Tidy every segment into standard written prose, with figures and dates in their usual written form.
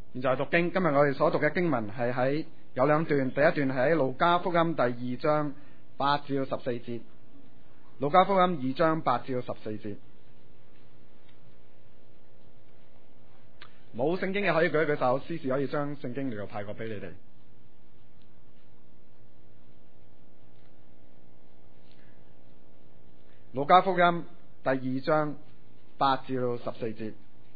現在讀經，今日我哋所讀嘅經文係喺有兩段，第一段係喺路加福音第2章8至14節，路加福音2章8至14節。冇聖經嘅可以舉一舉手，司事可以將聖經嚟到派過俾你哋。路加福音第2章8至14節。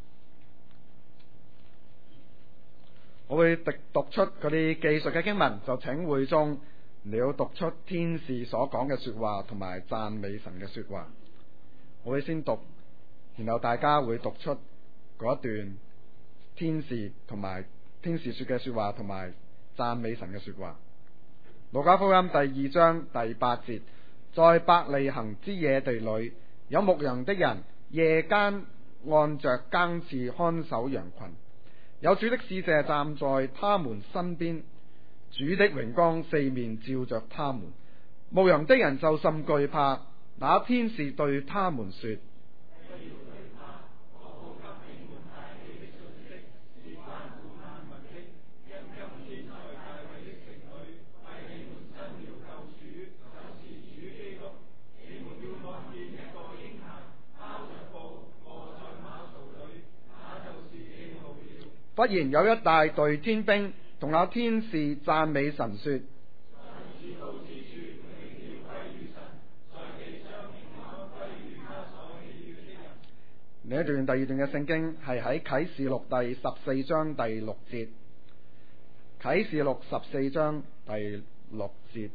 我會讀出嗰啲記述嘅經文，就請會眾你要讀出天使所講嘅說話同埋讚美神嘅說話。我會先讀，然後大家會讀出嗰一段天使同埋天使說嘅說話同埋讚美神嘅說話。路加福音第2章第8節，在伯利恆之野地裏，有牧羊的人夜間按着更次看守羊群。有主的使者站在他們身邊，主的榮光四面照着他們，牧羊的人就甚懼怕。那天使對他們說：忽然有一大隊天兵同那天使讚美神說：另一段第二段嘅聖經係喺啟示錄第14章第6節，啟示錄14章第6節。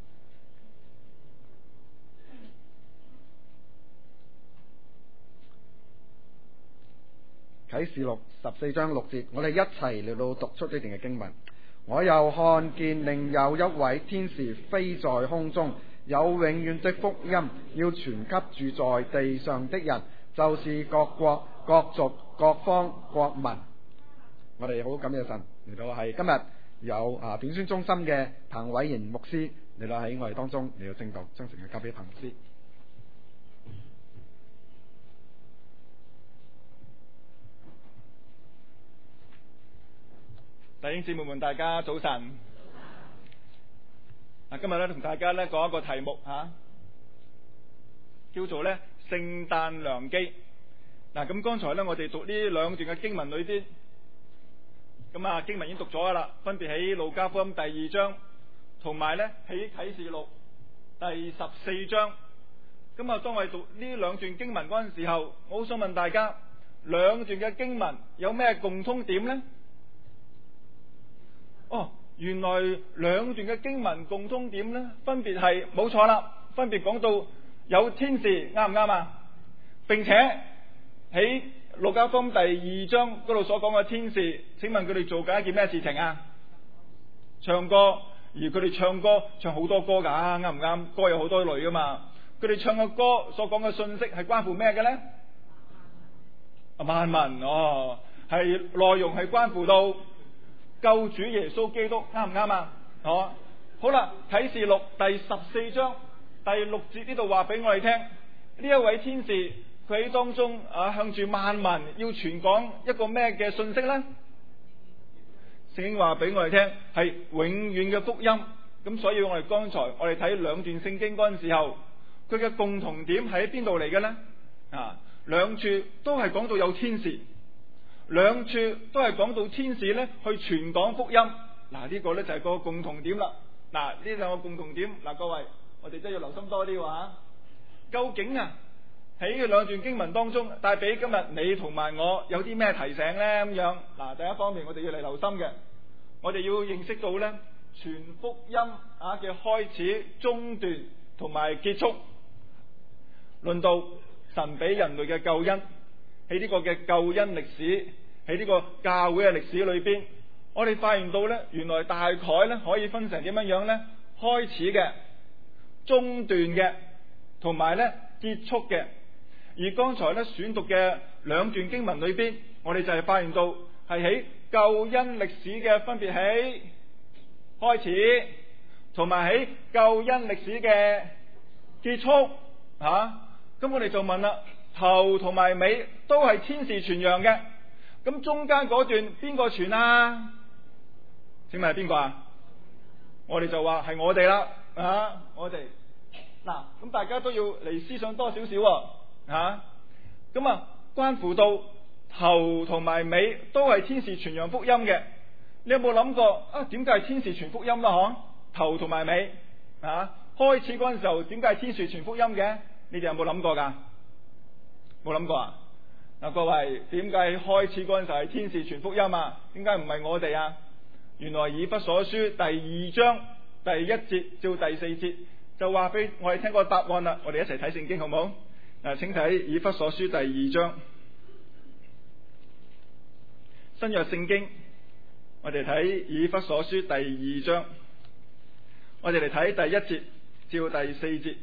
啟示錄14章6節，我哋一齊嚟到讀出呢段嘅經文。我又看見另有一位天使飛在空中，有永遠的福音要傳給住在地上的人，就是各國、各族、各方、各民。我哋好感謝神嚟到係今日有短宣中心嘅彭偉賢牧師嚟到喺我哋當中嚟到正道，將成日交俾彭牧師。 弟兄姊妹們，大家早晨。今日咧同大家咧講一個題目叫做咧聖誕良機。咁剛才咧我哋讀呢兩段嘅經文裏邊，咁經文已經讀咗噶啦，分別喺路加福音第2章，同埋咧喺啟示錄第14章。咁當我哋讀呢兩段經文嗰陣時候，我好想問大家，兩段嘅經文有咩共通點呢？原來兩段嘅經文共通點呢，分別係冇錯啦，分別講到有天使，啱唔啱啊？並且喺路加福音第2章嗰度所講嘅天使，請問佢哋做緊一件咩事情啊？唱歌，而佢哋唱歌唱好多歌噶，啱唔啱？歌有好多類噶嘛，佢哋唱嘅歌所講嘅信息係關乎咩嘅呢？萬民係內容係關乎到救主耶穌基督，啱唔啱啊？好啦，啟示錄第14章第6節呢度話俾我哋聽，呢一位天使佢喺當中向住萬民要傳講一個咩嘅信息呢？聖經話俾我哋聽係永遠嘅福音。咁所以我哋剛才我哋睇兩段聖經嗰陣時候，佢嘅共同點係喺邊度嚟嘅呢？兩處都係講到有天使，兩處都係講到天使咧去傳講福音。呢個咧就係個共同點啦。呢兩個共同點，各位我哋真係要留心多啲喎。究竟喺兩段經文當中帶俾今日你同埋我有啲咩提醒咧？咁樣第一方面我哋要嚟留心嘅，我哋要認識到咧傳福音嘅開始、中段同埋結束，論到神俾人類嘅救恩，喺呢個嘅救恩歷史，喺呢個教會嘅歷史裏邊，我哋發現到咧，原來大概咧可以分成點樣咧？開始嘅、中段嘅，同埋咧結束嘅。而剛才咧選讀嘅兩段經文裏邊，我哋就係發現到係喺救恩歷史嘅分別喺開始，同埋喺救恩歷史嘅結束。咁我哋就問啦，頭同埋尾都係天使傳揚嘅， 咁中間嗰段邊個傳啊？請問係邊個啊？我哋就話係我哋啦，我哋嗱，咁大家都要嚟思想多少少咁關乎到頭同埋尾都係天使傳揚福音嘅。你有冇諗過點解係天使傳福音啦？頭同埋尾開始嗰陣時候點解係天使傳福音嘅？你哋有冇諗過㗎？冇諗過啊？嗱，各位，點解開始嗰陣時候係天使傳福音啊？點解唔係我哋啊？原來以弗所書第2章第1節至第4節就話俾我哋聽個答案啦。我哋一齊睇聖經好唔好？嗱，請睇以弗所書第2章新約聖經，我哋睇以弗所書第2章，我哋嚟睇第1節至第4節。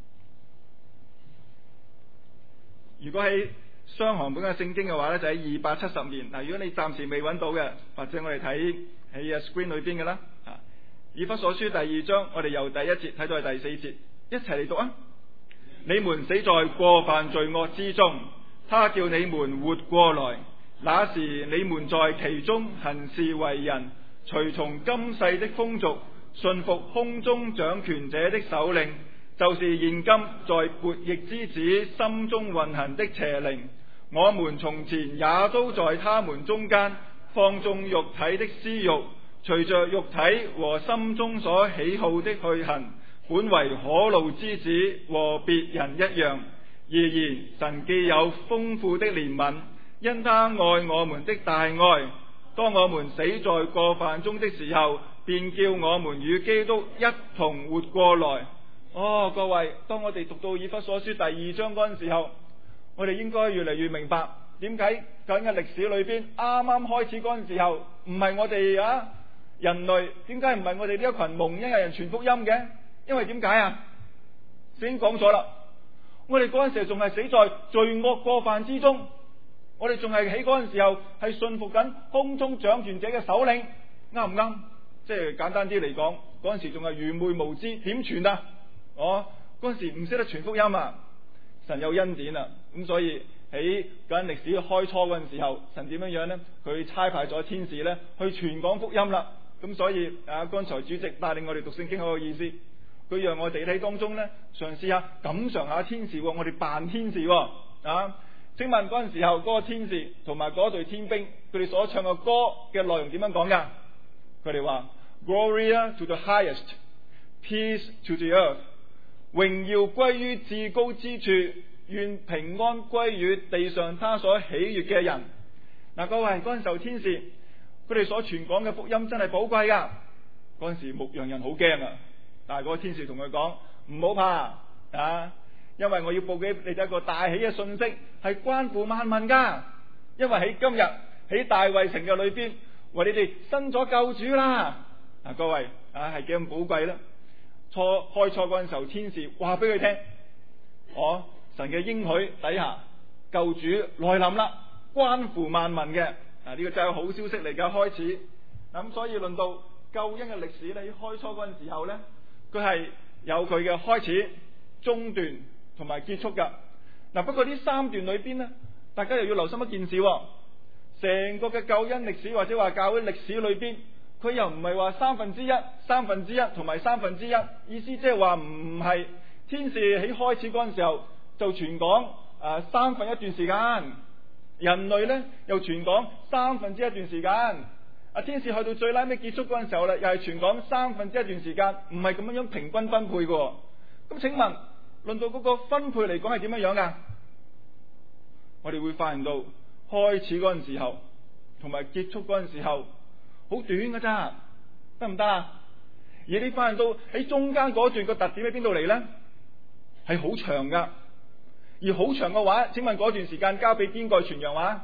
如果喺雙行本嘅聖經嘅話咧，就喺270年。嗱，如果你暫時未揾到嘅，或者我哋睇喺 screen 裏邊嘅啦。以弗所書第2章，我哋由第1節睇到第4節，一齊嚟讀啊！你們死在過犯罪惡之中，他叫你們活過來。那時你們在其中行事為人，隨從今世的風俗，順服空中掌權者的首領，就是現今在悖逆之子心中運行的邪靈。我們從前也都在他們中間放縱肉體的私欲，隨着肉體和心中所喜好的去行，本為可怒之子，和別人一樣。然神既有豐富的憐憫，因他愛我們的大愛，當我們死在過犯中的時候，便叫我們與基督一同活過來。各位，當我哋讀到以弗所書第2章嗰陣時候，我哋應該越嚟越明白點解究竟喺歷史裏邊啱啱開始嗰陣時候，唔係我哋人類，點解唔係我哋呢一群蒙恩嘅人傳福音嘅？因為點解啊？聖經講咗啦，我哋嗰陣時仲係死在罪惡過犯之中，我哋仲係喺嗰陣時候係信服緊空中掌權者嘅首領，啱唔啱？即係簡單啲嚟講，嗰陣時仲係愚昧無知，點傳啊？嗰陣時唔識得傳福音啊！神有恩典啊，咁所以喺嗰陣歷史開初嗰陣時候，神點樣呢？佢差派咗天使呢去傳講福音啦。咁所以剛才主席帶領我哋讀聖經好有意思，佢讓我哋喺當中呢嘗試下感嘗下天使，我哋扮天使請問嗰陣時候嗰個天使同埋嗰隊天兵，佢哋所唱嘅歌嘅內容點樣講噶？佢哋話 Gloria to the highest, peace to the earth， 榮耀歸於至高之處，願平安歸於地上他所喜悅嘅人。各位，嗰陣時候天使佢哋所傳講嘅福音真係寶貴噶。嗰陣時牧羊人好驚啊，但係嗰個天使同佢講唔好怕因為我要報俾你哋一個大喜嘅信息，係關乎萬民噶。因為喺今日喺大衛城嘅裏邊為你哋生咗救主啦。各位係幾咁寶貴咧？開初嗰陣時候，天使話俾佢聽，神嘅應許底下救主來臨啦，關乎萬民嘅。呢個真係好消息嚟噶。開始咁所以論到救恩嘅歷史咧，喺開初嗰陣時候咧，佢係有佢嘅開始、中段同埋結束噶。不過呢三段裏邊咧，大家又要留心一件事，成個嘅救恩歷史或者話教會歷史裏邊，佢又唔係話三分之一同埋三分之一，意思即係話唔係天使喺開始嗰陣時候就傳講三分一段時間，人類咧又傳講三分之一段時間，天使去到最拉尾結束嗰陣時候咧，又係傳講三分之一段時間，唔係咁樣平均分配嘅。咁請問，論到嗰個分配嚟講係點樣樣噶？我哋會發現到開始嗰陣時候同埋結束嗰陣時候好短噶咋，得唔得啊？而你發現到喺中間嗰段個特點喺邊度嚟呢？係好長噶，而好長嘅話，請問嗰段時間交俾邊個傳揚話？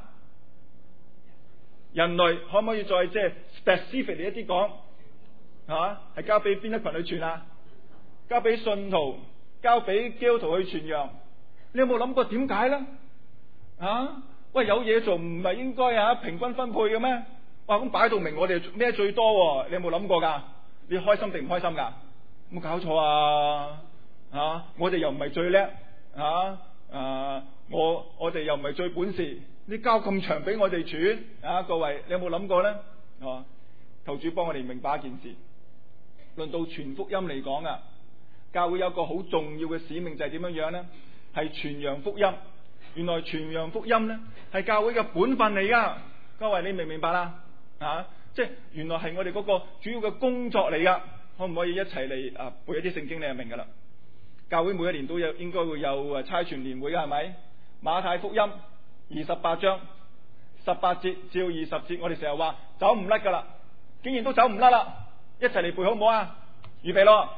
人類可唔可以再即係 specific 一啲講？係交俾邊一群去傳啊？交俾信徒，交俾基督徒去傳揚。你有冇諗過點解呢？喂，有嘢做唔係應該平均分配嘅咩？哇，咁擺到明我哋咩最多？你有冇諗過噶？你開心定唔開心噶？有冇搞錯啊？我哋又唔係最叻我哋又唔係最本事， 你交咁長俾我哋傳啊！各位，你有冇諗過呢？求主幫我哋明白一件事。論到傳福音嚟講啊，教會有一個好重要嘅使命就係點樣樣呢？係傳揚福音。原來傳揚福音呢係教會嘅本分嚟噶。各位，你明唔明白啦？即係原來係我哋嗰個主要嘅工作嚟噶。可唔可以一齊嚟背一啲聖經？你就明噶啦。教會每一年都應該會有差傳年會嘅，係咪？馬太福音28章18節至到20節，我哋成日話走唔甩噶啦，竟然都走唔甩啦！一齊嚟背好唔好啊？預備咯，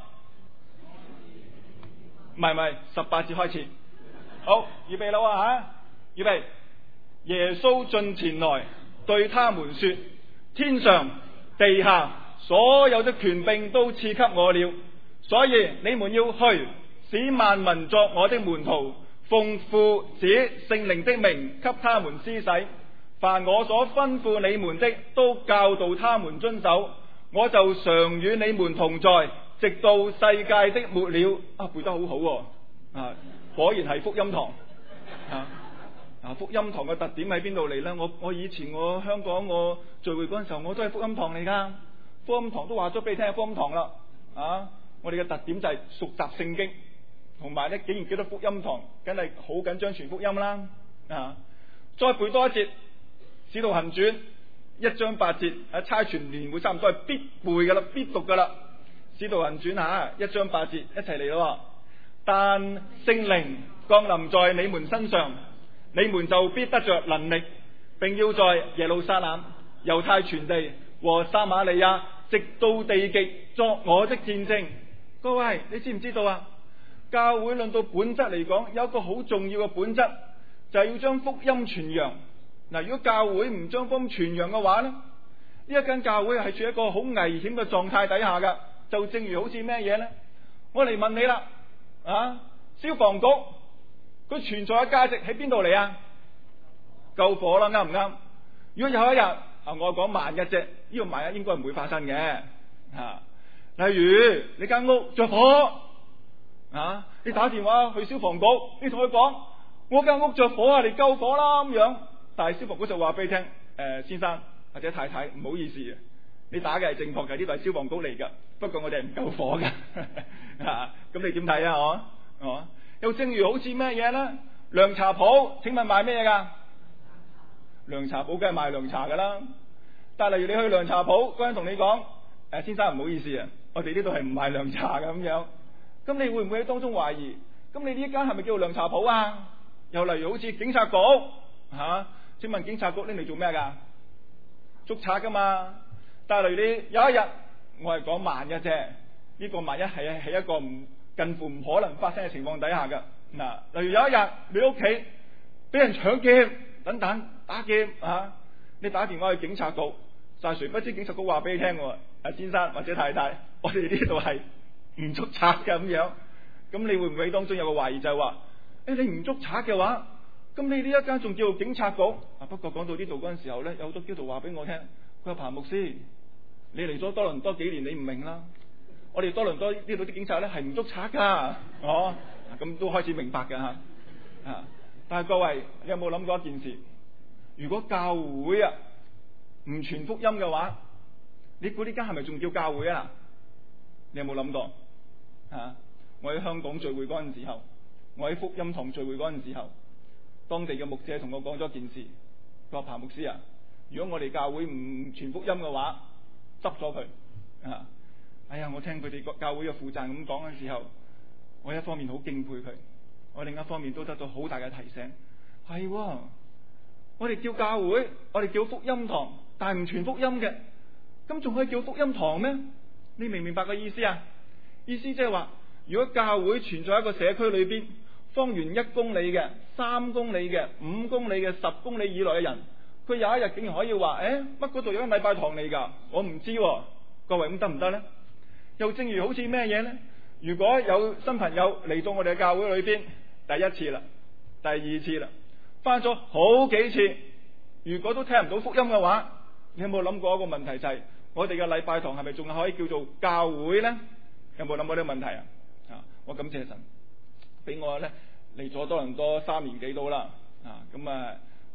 唔係18節開始，好，預備咯預備。耶穌進前來對他們說：天上地下所有的權柄都賜給我了，所以你們要去，使萬民作我的門徒，奉父子聖靈的名給他們施洗，凡我所吩咐你們的都教導他們遵守，我就常與你們同在，直到世界的末了。背得好好果然係福音堂福音堂嘅特點喺邊度嚟呢？我以前香港我聚會嗰陣時候，我都係福音堂嚟噶。福音堂都話咗俾你聽係福音堂啦。我哋嘅特點就係熟習聖經，同埋呢竟然叫得福音堂，梗係好緊張傳福音啦。再背多一節《使徒行傳》1章8節，差傳年會差唔多係必背噶啦，必讀噶啦。《使徒行傳》1章8節，一齊嚟咯。但聖靈降臨在你們身上，你們就必得着能力，並要在耶路撒冷、猶太全地和撒瑪利亞，直到地極作我的見證。各位，你知唔知道啊？教會論到本質嚟講，有一個好重要嘅本質，就係要將福音傳揚。如果教會唔將福音傳揚嘅話呢，呢一間教會係處於一個好危險嘅狀態底下噶。就正如好似咩嘢呢？我嚟問你啦，消防局佢存在嘅價值喺邊度嚟啊？救火啦，啱唔啱？如果有一日我講萬一啫，呢個萬一應該唔會發生嘅。例如你間屋着火你打電話去消防局，你同佢講我間屋着火嚟救火啦咁樣，但係消防局就話俾你聽，先生或者太太，唔好意思，你打嘅係正確嘅，呢度係消防局嚟噶，不過我哋係唔救火嘅。咁你點睇啊？又正如好似咩嘢呢？涼茶鋪，請問賣咩噶？涼茶鋪梗係賣涼茶噶啦。但係例如你去涼茶鋪，嗰人同你講，先生唔好意思啊，我哋呢度係唔賣涼茶嘅咁樣。咁你會唔會喺當中懷疑？咁你呢一間係咪叫做涼茶鋪啊？又例如好似警察局請問警察局拎嚟做咩噶？捉賊噶嘛。但係例如你有一日，我係講萬一啫，呢個萬一係一個近乎唔可能發生嘅情況底下噶。例如有一日你屋企俾人搶劫等等打劫你打電話去警察局，但係誰不知警察局話俾你聽，先生或者太太，我哋呢度係唔捉賊嘅咁樣。咁你會唔會當中有個懷疑，就係話你唔捉賊嘅話，咁你呢一間仲叫做警察局？不過講到呢度嗰陣時候呢，有好多基督徒話俾我聽，佢話彭牧師，你嚟咗多倫多幾年，你唔明啦。我哋多倫多呢度啲警察呢係唔捉賊噶。咁都開始明白噶但係各位，你有冇諗過一件事？如果教會唔傳福音嘅話，你估呢間係咪仲叫教會啊？你有冇諗過我喺香港聚會嗰陣時候，我喺福音堂聚會嗰陣時候，當地嘅牧者同我講咗件事，佢話彭牧師如果我哋教會唔傳福音嘅話，執咗佢我聽佢哋教會嘅負責人咁講嘅時候，我一方面好敬佩佢，我另一方面都得到好大嘅提醒。係我哋叫教會，我哋叫福音堂，但係唔傳福音嘅，咁仲可以叫福音堂咩？你明唔明白個意思啊？意思即係話，如果教會存在一個社區裏邊，方圓1公里嘅、3公里嘅、5公里嘅、10公里以內嘅人，佢有一日竟然可以話乜嗰度有間禮拜堂嚟噶？我唔知各位，咁得唔得呢？又正如好似咩嘢呢？如果有新朋友嚟到我哋嘅教會裏邊，第一次啦，第二次啦，翻咗好幾次，如果都聽唔到福音嘅話，你有冇諗過一個問題，就係我哋嘅禮拜堂係咪仲可以叫做教會呢？有冇諗過呢個問題啊？我感謝神俾我呢嚟咗多倫多3年幾到啦。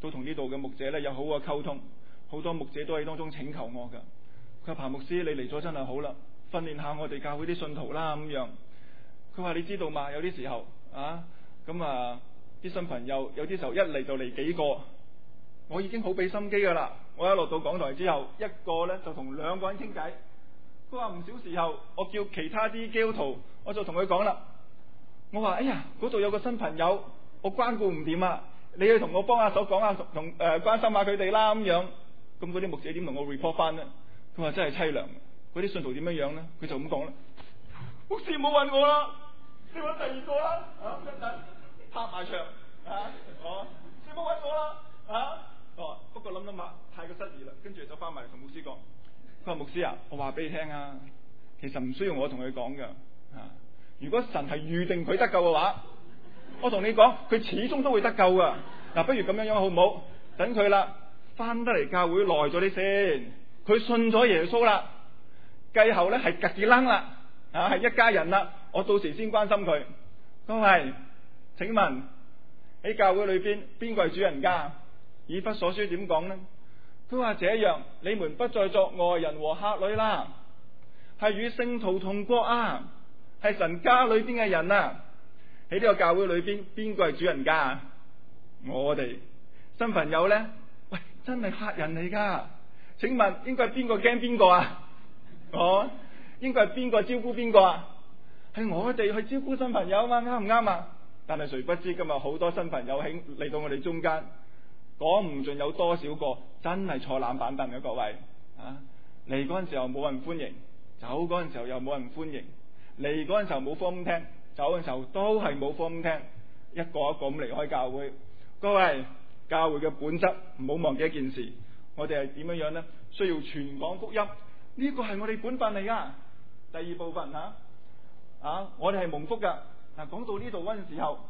都同呢度嘅牧者咧有好嘅溝通，好多牧者都喺當中請求我噶。佢話：彭牧師，你嚟咗真係好啦，訓練下我哋教會啲信徒啦咁樣。佢話：你知道嘛？有啲時候啲新朋友有啲時候一嚟就嚟幾個，我已經好俾心機噶啦。我一落到講台之後，一個咧就同兩個人傾偈。佢話唔少時候，我叫其他啲基督徒，我就同佢講啦。我話：哎呀，嗰度有個新朋友，我關顧唔掂啊！你去同我幫下手，講下同關心下佢哋啦咁樣。咁嗰啲牧者點同我 report 翻呢？佢話真係凄涼。嗰啲信徒點樣樣咧？佢就咁講啦。牧師唔好揾我啦，你揾第二個啦。一陣拍埋牆你唔好揾我啦。不過諗下太過失意啦，跟住就翻埋嚟同牧師講。佢話：牧師啊，我話俾你聽啊，其實唔需要我同佢講噶。如果神係預定佢得救嘅話，我同你講，佢始終都會得救噶。不如咁樣好唔好？等佢啦，翻得嚟教會耐咗啲先，佢信咗耶穌啦，繼後咧係格子楞啦，係一家人啦，我到時先關心佢。各位，請問喺教會裏邊邊個係主人家？以弗所書點講呢？佢話：這樣你們不再作外人和客旅啦，係與聖徒同國啊，係神家裏邊嘅人啊。喺呢個教會裏邊，邊個係主人家啊？我哋新朋友呢？喂，真係客人嚟噶。請問應該係邊個驚邊個啊？應該係邊個招呼邊個啊？係我哋去招呼新朋友啊嘛，啱唔啱啊？但係誰不知今日好多新朋友嚟到我哋中間，講唔盡有多少個真係坐冷板凳嘅。各位嚟嗰陣時候冇人歡迎，走嗰陣時候又冇人歡迎，嚟嗰陣時候冇福音聽，走嘅時候都係冇福音聽，一個一個咁離開教會。各位，教會嘅本質唔好忘記一件事，我哋係點樣樣呢？需要傳講福音，呢個係我哋本分嚟噶。第二部分我哋係蒙福噶。講到呢度嗰陣時候，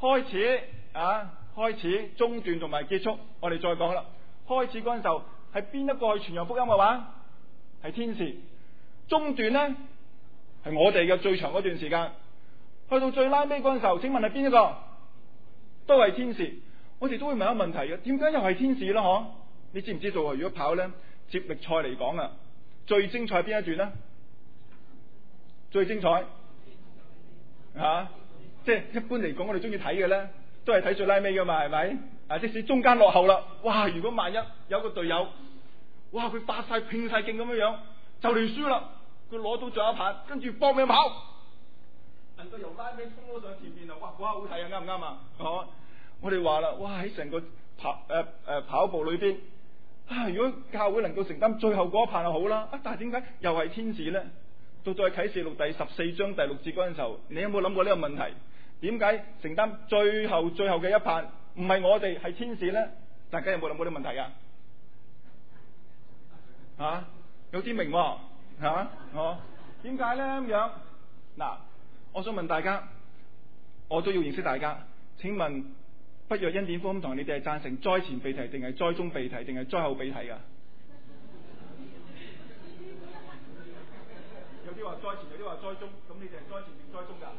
開始中段同埋結束，我哋再講啦。開始嗰陣時候係邊一個去傳揚福音嘅話？係天使。中段呢，係我哋嘅最長嗰段時間。去到最拉尾嗰陣時候，請問係邊一個？都係天使。我哋都會問一個問題嘅，點解又係天使啦？你知唔知道啊？如果跑呢接力賽嚟講啊，最精彩邊一段呢？最精彩即係一般嚟講，我哋中意睇嘅呢，都係睇最拉尾噶嘛，係咪？即使中間落後啦，哇！如果萬一有個隊友，哇！佢發晒拼晒勁咁樣，就嚟輸啦，佢攞到最後一棒，跟住搏命跑，能夠由拉尾衝到上前面啊！哇！嗰下好睇啊，啱唔啱啊？我哋話啦，哇！喺成個跑步裏邊如果教會能夠承擔最後嗰一棒就好啦。但係點解又係天使呢？到咗啟示錄第14章第6節嗰陣時候，你有冇諗過呢個問題？點解承擔最後嘅一棒唔係我哋，係天使呢？大家有冇諗過呢個問題啊？有啲明喎點解呢？咁樣嗱，我想問大家，我都要認識大家。請問北約恩典福音堂，你哋係贊成災前被提定係災中被提定係災後被提噶？有啲話災前，有啲話災中，咁你哋係災前定災中噶？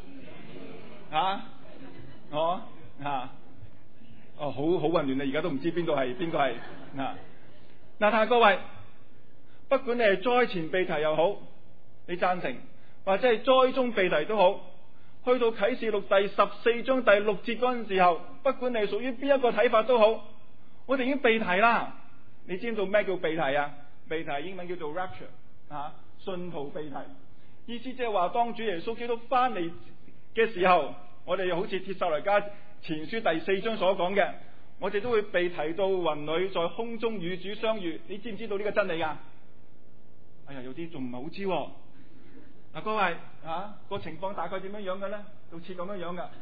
好混亂啊！而家都唔知邊個係邊個係嗱。但係各位，不管你係災前被提又好，你贊成或者係災中被提都好，去到啟示錄第14章第6節嗰陣時候，不管你係屬於邊一個睇法都好，我哋已經被提啦。你知唔知道咩叫被提啊？被提英文叫做 rapture 信徒被提，意思即係話當主耶穌基督翻嚟嘅時候，我哋又好似帖撒羅尼迦前書第4章所講嘅，我哋都會被提到雲裏，在空中與主相遇。你知唔知道呢個真理噶？哎呀，有啲仲唔係好知喎。各位個情況大概點樣樣嘅咧？好似咁樣樣噶。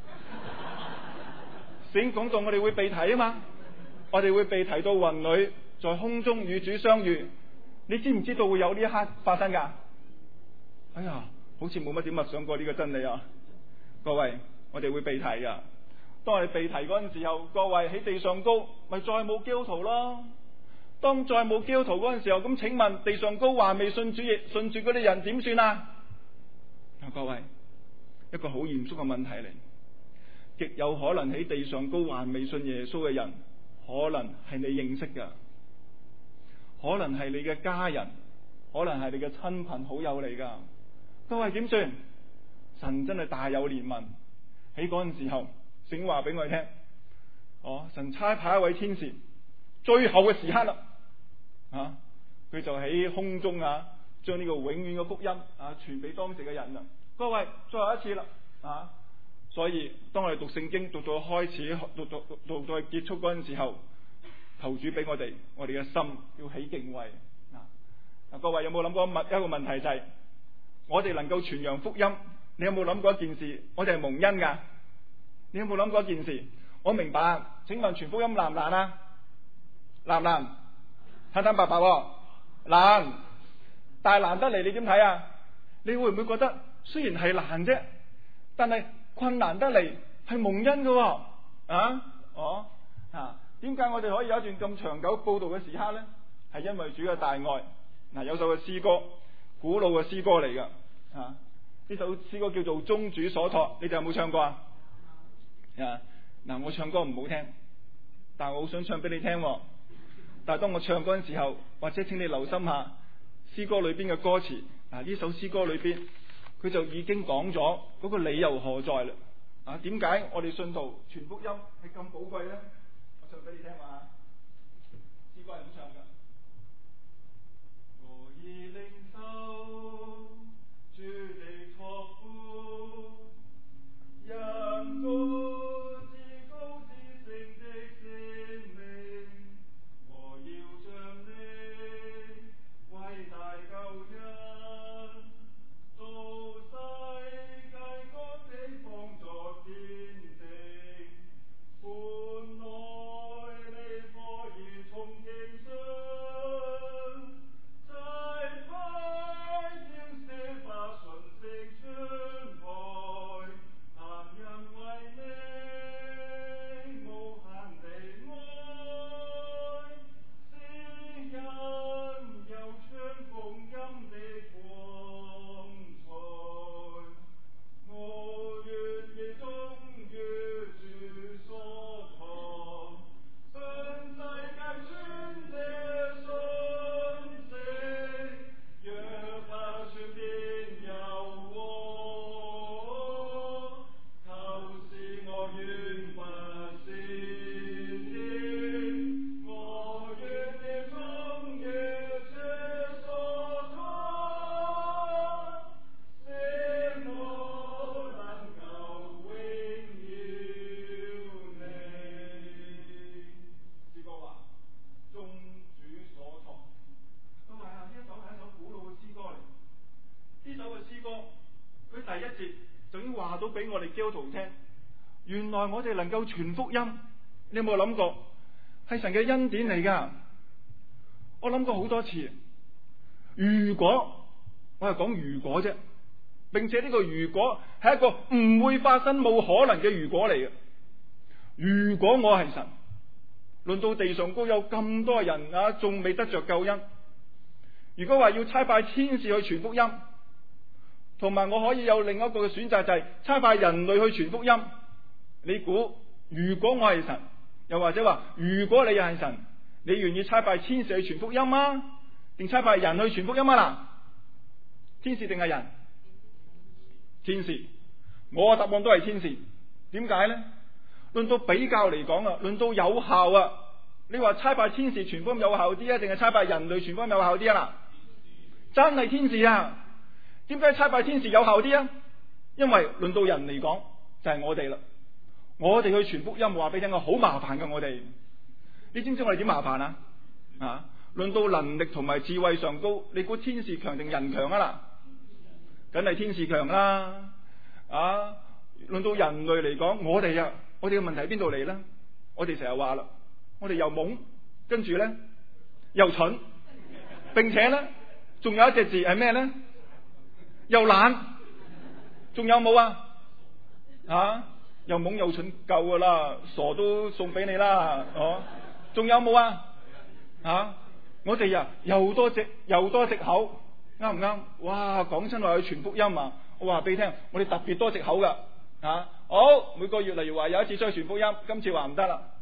聖經講到我哋會被提啊嘛，我哋會被提到雲裏，在空中與主相遇。你知唔知道會有呢一刻發生噶？哎呀，好似冇乜點默想過呢個真理啊！各位，我哋會被提噶。當我哋被提嗰陣時候，各位喺地上高，咪再冇基督徒咯。當再冇基督徒嗰陣時候，咁請問地上高還未信主嗰啲人點算啊？各位，一個好嚴肅嘅問題嚟，極有可能喺地上高還未信耶穌嘅人， 可能係你認識嘅，可能係你嘅家人，可能係你嘅親朋好友嚟噶。各位點算？神真係大有憐憫，喺嗰陣時候，聖經話俾我哋聽，神差派一位天使，最後嘅時刻啦，佢就喺空中將呢個永遠嘅福音傳俾當時嘅人啦。各位，最後一次啦，所以當我哋讀聖經讀到開始，讀到結束嗰陣時候，求主俾我哋嘅心要起敬畏。各位有冇諗過一個問題，就係我哋能夠傳揚福音？你有冇諗過一件事？我哋係蒙恩噶。你有冇諗過一件事？我明白，請問傳福音難唔難啊？難唔難？坦坦白白難，但係難得嚟，你點睇啊？你會唔會覺得雖然係難啫，但係困難得嚟係蒙恩噶？點解我哋可以有一段咁長久報道嘅時刻呢？係因為主嘅大愛。有首嘅詩歌，古老嘅詩歌嚟噶。呢首詩歌叫做《宗主所託》，你哋有冇唱過啊？我唱歌唔好聽，但係我好想唱俾你聽。但係當我唱嗰陣時候，或者請你留心下詩歌裏邊嘅歌詞。呢首詩歌裏邊，佢就已經講咗嗰個理由何在啦。點解我哋信徒傳福音係咁寶貴呢？我唱俾你聽嘛。詩歌係咁唱噶。我已領受主的託付，人高至高至聖的使命，我要將你偉大救恩到世界各地放作見證，本來你可以從經上俾我哋基督徒聽，原來我哋能夠傳福音，你有冇諗過係神嘅恩典嚟噶？我諗過好多次，如果我係講如果啫，並且呢個如果係一個唔會發生、冇可能嘅如果嚟嘅。如果我係神，論到地上高有咁多人仲未得着救恩，如果話要差派天使去傳福音，同埋我可以有另一個嘅選擇，就係差派人類去傳福音。你估如果我係神，又或者話如果你又係神，你願意差派天使去傳福音啊，定差派人去傳福音啊？嗱，天使定係人？天使。我嘅答案都係天使。點解呢？論到比較嚟講論到有效啊，你話差派天使傳福音有效啲啊，定係差派人類傳福音有效啲啊？嗱，真係天使啊！點解差派天使有效啲啊？因為論到人嚟講就係我哋啦，我哋去傳福音，話俾你聽，好麻煩噶。我哋，你知唔知我哋點麻煩啊？論到能力同埋智慧上高，你估天使強定人強啊？嗱，梗係天使強啦。論到人類嚟講，我哋嘅問題喺邊度嚟呢？我哋成日話啦，我哋又懵，跟住呢又蠢，並且呢仲有一隻字係咩呢？又懶，仲有冇啊？又懵又蠢夠噶啦，傻都送俾你啦，仲有冇啊？我哋又多藉口，啱唔啱？哇，講親話去傳福音啊！我話俾你聽，我哋特別多藉口噶。好，每個月例如話有一次出去傳福音，今次話唔得啦，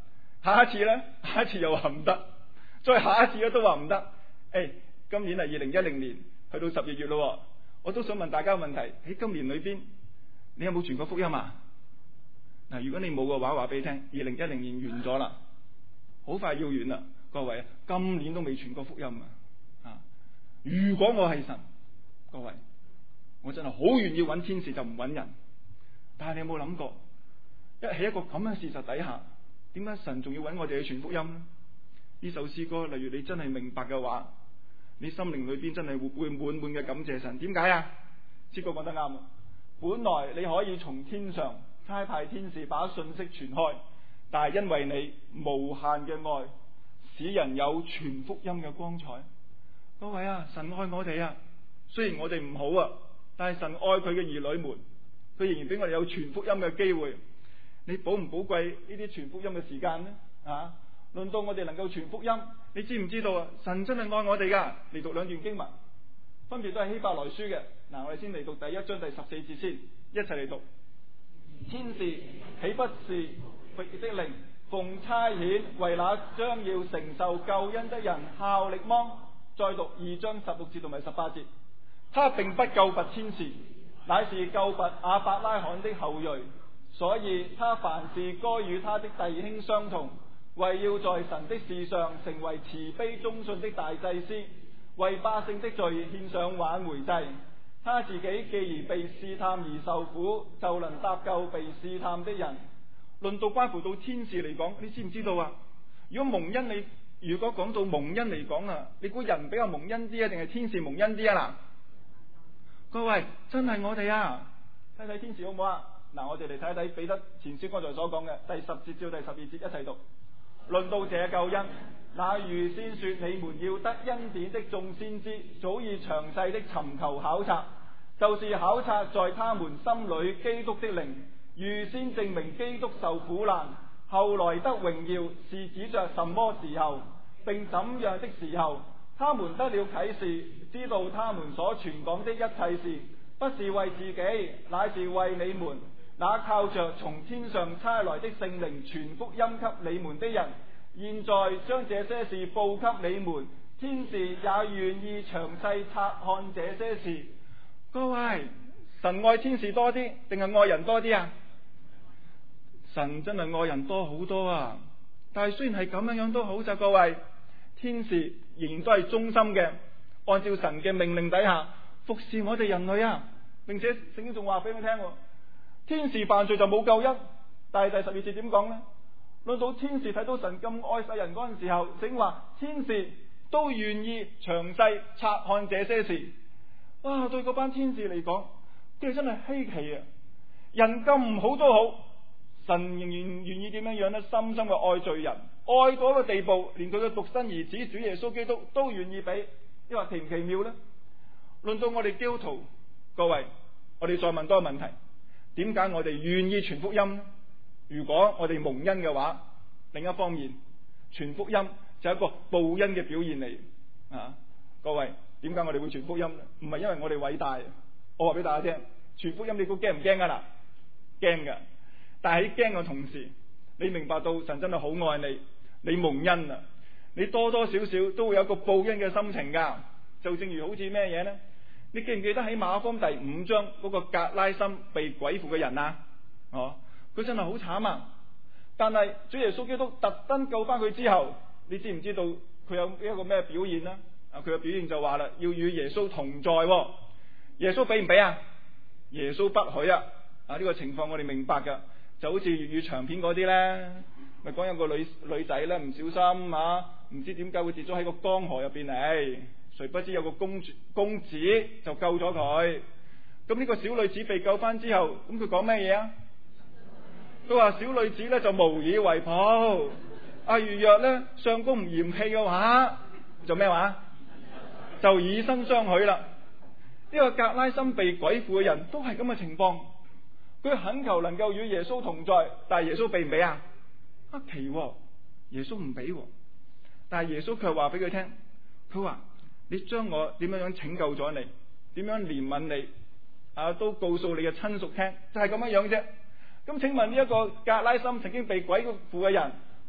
下一次呢，下一次又話唔得，再下一次咧都話唔得。今年係2010年，去到12月咯，我都想問大家個問題：喺今年裏邊，你有冇傳過福音啊？嗱，如果你冇嘅話，話俾你聽，2010年完咗啦，好快要完啦，各位，今年都未傳過福音啊！如果我係神，各位，我真係好願意揾天使就唔揾人。但係你有冇諗過，喺一個咁嘅事實底下，點解神仲要揾我哋去傳福音呢？呢首詩歌，例如你真係明白嘅話，你心靈裏邊真係會滿滿嘅感謝神。點解啊？詩歌講得啱，本來你可以從天上差派天使把信息傳開，但係因為你無限嘅愛，使人有傳福音嘅光彩。各位啊，神愛我哋啊，雖然我哋唔好啊，但係神愛佢嘅兒女們，佢仍然俾我哋有傳福音嘅機會。你寶唔寶貴呢啲傳福音嘅時間呢？論到我哋能夠傳福音，你知唔知道啊？神真係愛我哋噶。嚟讀兩段經文，分別都係希伯來書嘅。嗱，我哋先嚟讀第1章第14節先，一齊嚟讀。天使豈不是復的靈，奉差遣為那將要承受救恩的人效力麼？再讀2章16節同埋18節。他並不救拔天使，乃是救拔亞伯拉罕的後裔，所以他凡事該與他的弟兄相同，為要在神的事上成為慈悲忠信的大祭司，為百姓的罪獻上挽回祭。他自己既然被試探而受苦，就能搭救被試探的人。論到關乎到天使嚟講，你知唔知道啊？如果講到蒙恩嚟講啊，你估人比較蒙恩啲啊，定係天使蒙恩啲啊？嗱，各位真係我哋啊，睇睇天使好唔好啊？嗱，我哋嚟睇睇彼得前書剛才所講嘅第10節至第12節一齊讀。論到這救恩，那預先說你們要得恩典的眾先知，早已詳細的尋求考察，就是考察在他們心裏基督的靈，預先證明基督受苦難，後來得榮耀是指着什麼時候，並怎樣的時候。他們得了啟示，知道他們所傳講的一切事，不是為自己，乃是為你們。那靠着從天上差來的聖靈傳福音給你們的人，現在將這些事報給你們，天使也願意詳細察看這些事。各位，神愛天使多啲定係愛人多啲啊？神真係愛人多好多啊！但係雖然係咁樣都好，就各位，天使仍然都係忠心嘅，按照神嘅命令底下服侍我哋人類啊！並且聖經仲話俾我聽，天使犯罪就冇救恩。但係第12節點講呢？論到天使睇到神咁愛世人嗰陣時候，請話天使都願意詳細察看這些事。哇！對嗰班天使嚟講，佢哋真係稀奇啊！人咁唔好都好，神仍然願意點樣呢？深深嘅愛罪人，愛到一個地步，連佢嘅獨生兒子主耶穌基督都願意俾。你話奇唔奇妙呢？論到我哋基督徒，各位，我哋再問多個問題。點解我哋願意傳福音？如果我哋蒙恩嘅話，另一方面傳福音就係一個報恩嘅表現嚟啊！各位，點解我哋會傳福音呢？唔係因為我哋偉大，我話俾大家聽，傳福音你估驚唔驚噶啦？驚噶！但係喺驚嘅同時，你明白到神真係好愛你，你蒙恩啊！你多多少少都會有個報恩嘅心情噶。就正如好似咩嘢呢？你記唔記得喺馬可福音第5章嗰個格拉森被鬼附嘅人啊？佢真係好慘啊！但係主耶穌基督特登救翻佢之後，你知唔知道佢有一個咩表現呢？佢嘅表現就話啦，要與耶穌同在。耶穌俾唔俾啊？耶穌不許啊！呢個情況我哋明白噶，就好似粵語長片嗰啲呢，咪講有個女仔呢，唔小心唔知點解會跌咗喺個江河入邊嚟。誰不知有個公子就救咗佢。咁呢個小女子被救翻之後，咁佢講咩嘢啊？佢話小女子呢就無以為報。如若呢相公唔嫌棄嘅話，就咩話？就以身相許啦。呢個格拉森被鬼附嘅人都係咁嘅情況，佢懇求能夠與耶穌同在，但係耶穌俾唔俾啊？奇耶穌唔俾，但係耶穌卻話俾佢聽，佢話你將我點樣拯救咗你，點樣憐憫你都告訴你嘅親屬聽，就係咁樣樣啫。咁請問呢一個格拉森曾經被鬼附嘅人，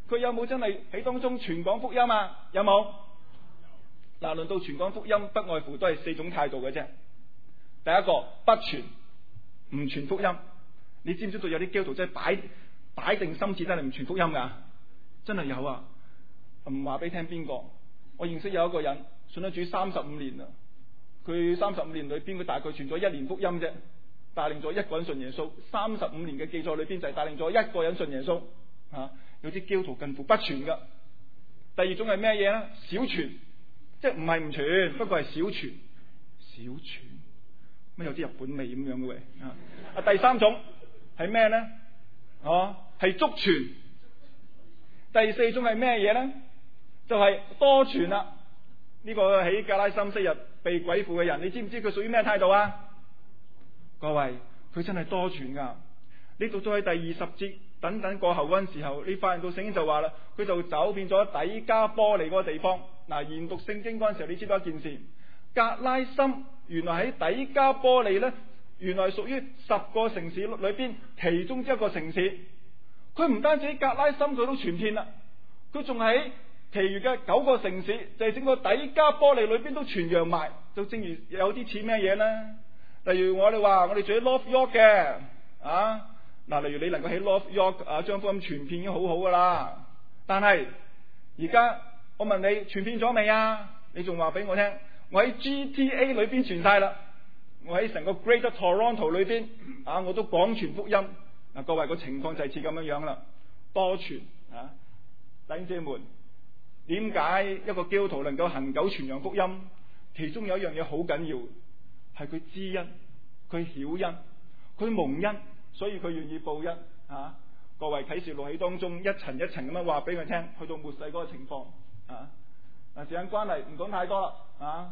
佢有冇真係喺當中傳講福音啊？有冇？嗱，論到傳講福音，不外乎都係4種態度嘅啫。第一個，不傳，唔傳福音。你知唔知道有啲基督徒真係擺定心志真係唔傳福音噶？真係有啊！唔話俾你聽邊個？我認識有一個人信咗主35年啦，佢35年裏邊佢大概傳咗1年福音啫，帶領咗1個人信耶穌。35年嘅記載裏邊就係帶領咗1個人信耶穌。有啲基督徒近乎不傳噶。第二種係咩嘢咧？少傳，即係唔係唔傳，不過係少傳。少傳乜有啲日本味咁樣嘅喂。第三種係咩咧？係足傳。第四種係咩嘢咧？就係多傳啦。呢個喺格拉森昔日被鬼附嘅人，你知唔知佢屬於咩態度啊？各位，佢真係多傳噶。你讀到喺第20節等等過後嗰陣時候，你發現到聖經就話啦，佢就走遍咗底加波利嗰個地方。嗱，研讀聖經嗰陣時候，你知道一件事，格拉森原來喺底加波利咧，原來屬於10個城市裏邊其中之一個城市。佢唔單止喺格拉森佢都傳遍啦，佢仲喺其餘嘅9個城市，就係整個底加波利裏邊都傳揚埋。就正如有啲似咩嘢咧？例如我哋話我哋住喺 North York 嘅嗱，例如你能夠喺 North York 將福音傳遍已經好好噶啦。但係而家我問你傳遍咗未啊？你仲話俾我聽，我喺 GTA 裏邊傳晒啦，我喺成個 Greater Toronto 裏邊我都廣傳福音。各位，個情況就係似咁樣啦，多傳弟兄姊妹，點解一個基督徒能夠恆久傳揚福音？其中有一樣嘢好緊要，係佢知恩，佢曉恩，佢蒙恩，所以佢願意報恩各位，啟示錄喺當中一層一層咁樣話俾佢聽，去到末世嗰個情況時間關係唔講太多啦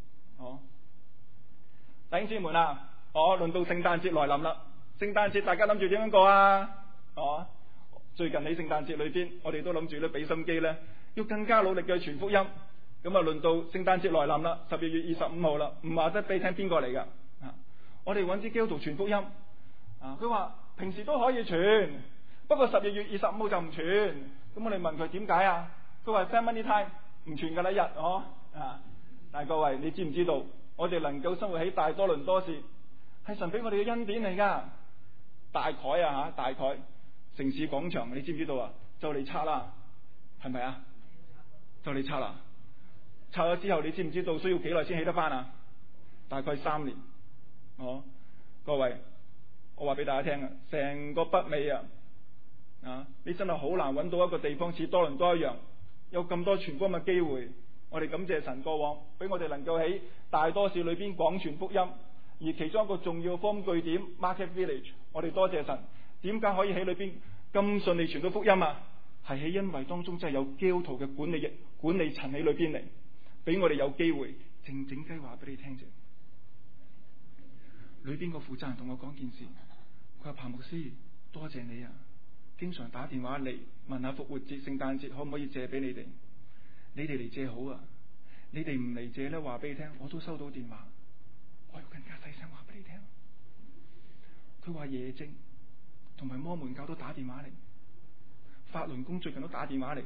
弟兄姊妹輪到聖誕節來臨啦。聖誕節大家諗住點樣過啊？最近喺聖誕節裏邊，我哋都諗住咧俾心機咧，要更加努力嘅傳福音。咁輪到聖誕節來臨啦，12月25號啦，唔話得俾你聽邊個嚟噶？我哋揾啲基督徒傳福音。佢話平時都可以傳，不過12月25號就唔傳。咁我哋問佢點解啊？佢話 family time 唔傳噶啦一日但係各位，你知唔知道我哋能夠生活喺大多倫多市，係神俾我哋嘅恩典嚟噶。大概城市廣場，你知唔知道啊？就嚟拆啦，係咪啊？就嚟拆啦，拆咗之後，你知唔知道需要幾耐先起得翻啊？大概3年。各位，我話俾大家聽成個北美你真係好難揾到一個地方似多倫多一樣，有咁多傳福音嘅機會。我哋感謝神過往俾我哋能夠喺大多市裏邊廣傳福音。而其中一個重要福音據點 Market Village， 我哋多謝神，點解可以喺裏邊咁順利傳到福音啊？係喺因為當中真係有基督徒嘅管理層喺裏邊嚟，俾我哋有機會靜靜雞話俾你聽啫。裏邊個負責人同我講件事，佢話彭牧師，多謝你經常打電話嚟問下復活節、聖誕節可唔可以借俾你哋？你哋嚟借好你哋唔嚟借咧，話俾你聽，我都收到電話。我要更加細聲話俾你聽。佢話夜證同埋摩門教都打電話嚟，法輪功最近都打電話嚟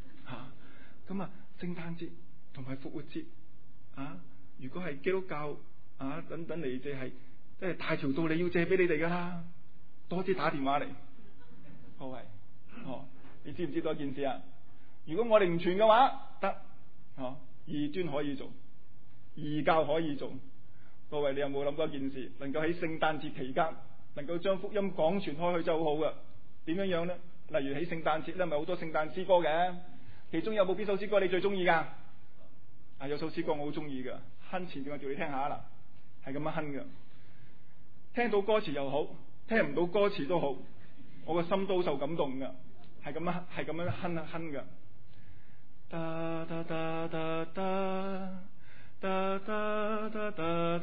聖誕節同埋復活節如果係基督教等等嚟借，係即係大條道理要借俾你哋噶啦，多啲打電話嚟。各位你知唔知道一件事啊？如果我哋唔傳嘅話，得異端可以做，異教可以做。各位，你有冇諗過一件事？能夠喺聖誕節期間能夠將福音廣傳開去就好好嘅。點樣呢？例如喺聖誕節咧，咪好多聖誕詩歌嘅，其中有冇邊首詩歌你最中意噶？有首詩歌我好中意噶，哼前邊我叫你聽下啦，係咁樣哼噶。聽到歌詞又好，聽唔到歌詞都好，我個心都受感動噶，係咁樣哼噶。噠噠噠噠噠噠噠噠噠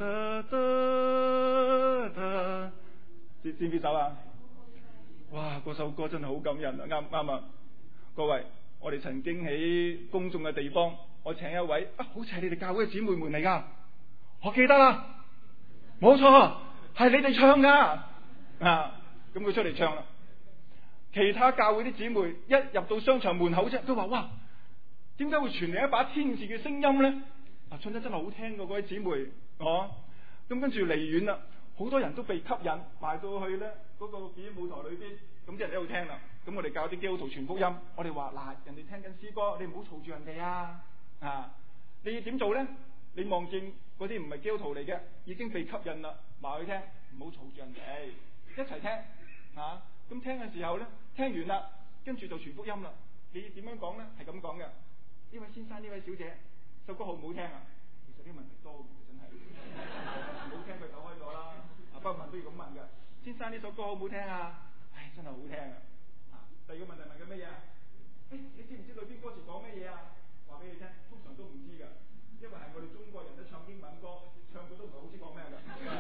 噠噠，知唔知首啊？哇，嗰首歌真係好感人啊！啱啊！各位，我哋曾經喺公眾嘅地方，我請一位好似係你哋教會嘅姊妹們嚟噶，我記得啦，冇錯，係你哋唱噶咁佢出嚟唱啦。 其他教會啲姊妹一入到商場門口啫，都話：哇，點解會傳嚟一把天使嘅聲音咧？啊，唱得真係好聽㗎，嗰位姊妹，咁跟住離遠啦，好多人都被吸引埋到去咧嗰個表演舞台裏邊，咁啲人喺度聽啦。咁我哋教啲基督徒傳福音，我哋話嗱，人哋聽緊詩歌，你唔好嘈住人哋啊！你要點做咧？你望見嗰啲唔係基督徒嚟嘅，已經被吸引啦，埋去聽，唔好嘈住人哋，一齊聽咁聽嘅時候咧，聽完啦，跟住就傳福音啦。你點樣講咧？係咁講嘅。呢位先生，呢位小姐，首歌好唔好聽啊？其實啲問題多嘅，真係唔好聽佢走開咗啦。不過問都要咁問嘅。先生，呢首歌好唔好聽啊？唉，真係好聽啊！第二個問題問緊乜嘢啊？你知唔知裏邊歌詞講乜嘢啊？話俾你聽，通常都唔知㗎，因為係我哋中國人都唱英文歌，唱佢都唔係好知講咩㗎。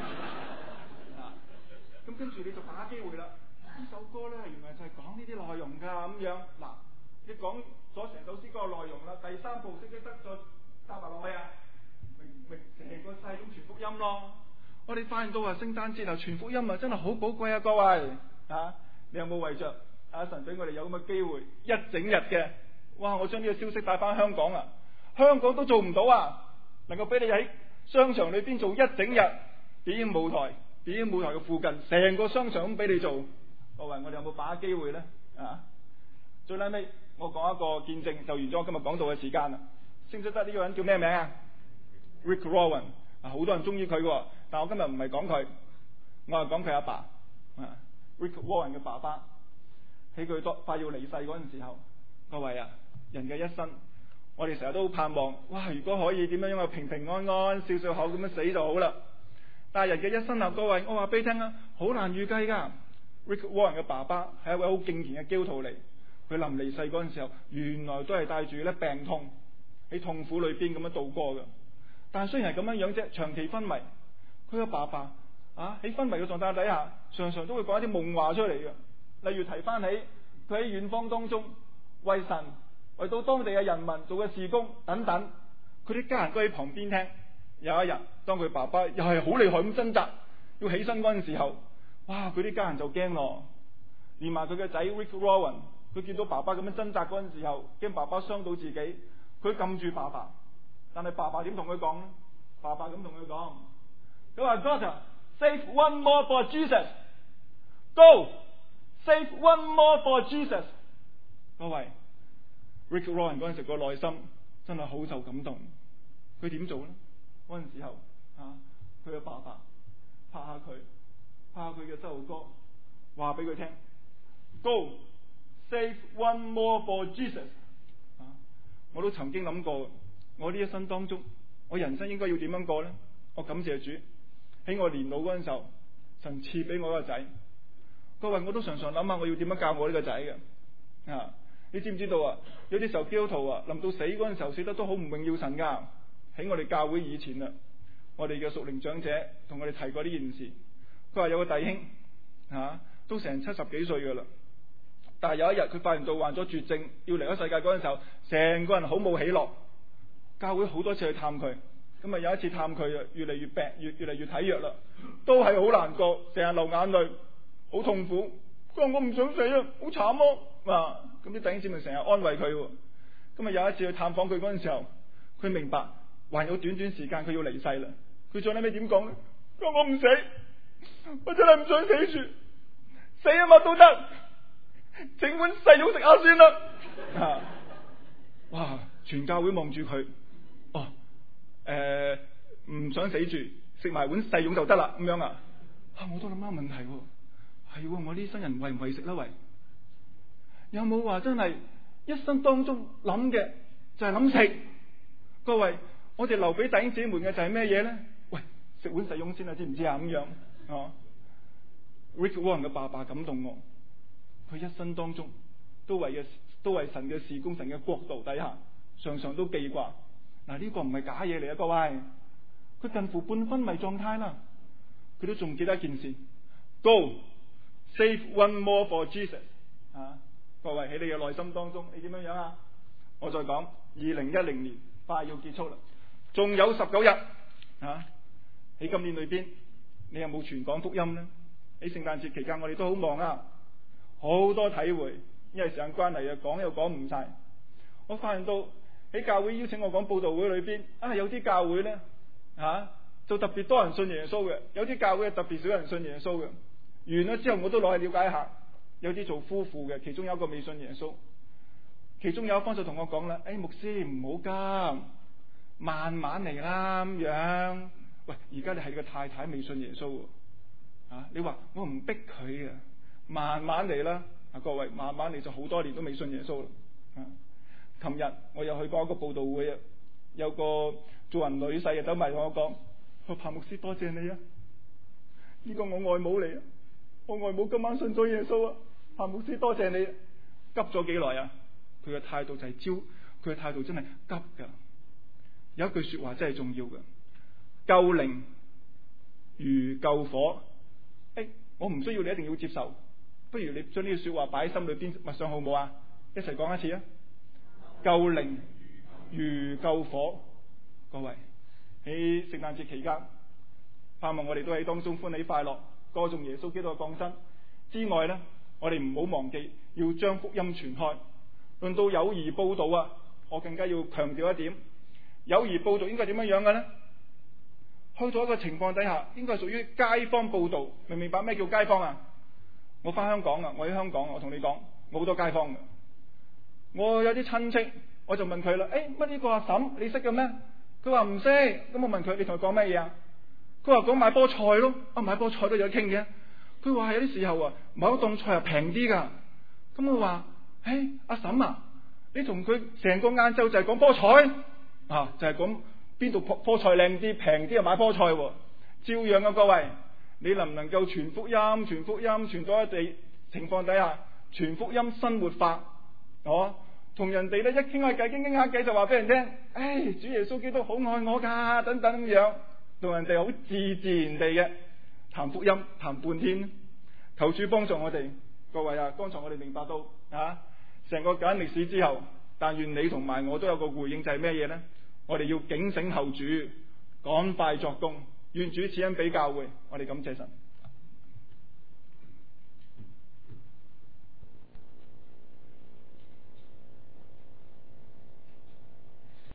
咁跟住你就把握機會啦。呢首歌咧原來就係講呢啲內容㗎咁樣。嗱，你講咗成首詩歌嘅內容啦，第三步識唔識得再搭埋落去啊？明成個世咁傳福音咯。我哋發現到話聖誕節啊傳福音啊真係好寶貴啊，各位你有冇為着神俾我哋有咁嘅機會一整日嘅？哇！我將呢個消息帶翻香港啊，香港都做唔到啊，能夠俾你喺商場裏邊做一整日表演舞台嘅附近成個商場咁俾你做。各位，我哋有冇把握機會咧？最後尾我講一個見證就完咗我今日講道嘅時間啦。識唔識得呢個人叫咩名啊？ Rick Warren 好多人中意佢喎，但我今日唔係講佢，我係講佢阿爸Rick Warren 嘅爸爸。喺佢快要離世嗰陣時候，各位啊，人嘅一生，我哋成日都盼望，哇！如果可以點樣平平安安、笑笑口咁樣死就好啦。但係人嘅一生啊，各位，我話俾你聽啊，好難預計㗎。Rick Warren 嘅爸爸係一位好敬虔嘅基督徒嚟，佢臨離世嗰陣時候，原來都係帶住咧病痛喺痛苦裏邊咁樣度過嘅。但係雖然係咁樣樣啫，長期昏迷，佢個爸爸喺昏迷嘅狀態底下，常常都會講一啲夢話出嚟嘅。例如提翻起佢喺遠方當中為神為到當地嘅人民做嘅事工等等，佢啲家人都喺旁邊聽。有一日，當佢爸爸又係好厲害咁掙扎要起身嗰陣時候，哇！佢啲家人就驚咯，連埋佢嘅仔 Rick Warren， 佢見到爸爸咁樣掙扎嗰陣時候，驚爸爸傷到自己，佢撳住爸爸。但係爸爸點同佢講呢？爸爸咁同佢講，佢話 Daughter, save one more for Jesus. Go!Save one more for Jesus。各位 ，Rick Warren 嗰陣時個內心真係好受感動。佢點做咧？嗰陣時候佢嘅爸爸拍下佢嘅細路哥，話俾佢聽 ：Go，save one more for Jesus。我都曾經諗過，我呢一生當中，我人生應該要點樣過咧？我感謝主，喺我年老嗰陣時候，神賜俾我一個仔。各位，我都常常諗下我要點樣教我呢個仔嘅。你知唔知道啊？有啲時候基督徒臨到死嗰陣時候，死得都好唔榮耀神噶。喺我哋教會以前我哋嘅屬靈長者同我哋提過呢件事。佢話有個弟兄都成70幾歲噶啦，但係有一日佢發現到患咗絕症，要離開世界嗰陣時候，成個人好冇喜樂。教會好多次去探佢，咁有一次探佢越嚟越病，越嚟越體弱啦，都係好難過，成日流眼淚。好痛苦，佢話我唔想死啊，好慘咯。咁啲弟兄姊妹成日安慰佢。咁有一次去探訪佢嗰陣時候，佢明白還有短短時間佢要離世啦。佢最後尾點講咧？佢話我唔死，我真係唔想死住，死啊嘛都得，整碗細肉食下算啦。哇！全教會望住佢，唔想死住，食埋碗細肉就得啦咁樣啊！我都諗下問題喎。係我呢生人為唔為食啦？喂，有冇話真係一生當中諗嘅就係諗食？各位，我哋留俾弟兄姊妹嘅就係咩嘢咧？喂，食碗細蓉先啊，知唔知啊？咁樣Rick Warren 嘅爸爸感動我，佢一生當中都為神嘅事工、神嘅國度底下，常常都記掛。呢個唔係假嘢嚟啊，各位，佢近乎半昏迷狀態啦，佢都仲記得一件事 ：Go。Save one more for Jesus。各位喺你嘅內心當中，你點樣樣啊？我再講，2010年快要結束啦，仲有19日喺今年裏邊，你有冇傳講福音呢？喺聖誕節期間，我哋都好忙啊， 好多體會，因為時間關係啊，講又講唔晒。我發現到喺教會邀請我講佈道會裏邊有啲教會咧就特別多人信耶穌嘅，有啲教會特別少人信耶穌嘅。完咗之後我都攞去了解下，有啲做夫婦嘅，其中有一個未信耶穌，其中有一方就同我講啦，牧師唔好急，慢慢嚟啦咁樣。喂，而家你係個太太未信耶穌你話我唔逼佢嘅，慢慢嚟啦。各位慢慢嚟就好多年都未信耶穌啦。琴日我又去過一個佈道會啊，有個做人女婿走埋同我講，彭牧師多謝你啊，呢個我外母嚟啊，我外母今晚信咗耶穌啊，彭牧師多謝你。急咗幾耐啊？佢嘅態度就係佢嘅態度真係急噶。有一句說話真係重要嘅，救靈如救火。我唔需要你一定要接受，不如你將呢句說話擺喺心裏邊默想好唔好啊？一齊講一次啊！救靈如救火。各位喺聖誕節期間，盼望我哋都喺當中歡喜快樂，歌頌耶穌基督嘅降生之外呢，我哋唔好忘記要將福音傳開。論到友誼佈道啊，我更加要強調一點，友誼佈道應該點樣嘅呢？去到一個情況底下，應該係屬於街坊佈道，明唔明白咩叫街坊啊？我翻香港啊，我喺香港，我同你講，我好多街坊嘅。我有啲親戚，我就問佢啦，乜呢個阿嬸你識嘅咩？佢話唔識。咁我問佢，你同佢講咩嘢啊？佢話講買菠菜咯。買菠菜都有傾嘅。佢話有啲時候啊，某一檔菜係平啲噶。咁我話，阿嬸啊，你同佢成個晏晝就係講菠菜就係講邊度菠菜靚啲平啲就買菠菜喎。照樣啊，各位，你能唔能夠傳福音傳到一地情況底下，傳福音生活化，同人哋咧一傾下偈就話俾人聽，主耶穌基督好愛我噶，等等咁樣，同人哋好自然地嘅談福音談半天。求主幫助我哋，各位啊，剛才我哋明白到成個簡歷史之後，但願你同埋我都有個回應，就係咩嘢呢？我哋要警醒後主，趕快作工，願主賜恩俾教會。我哋感謝神。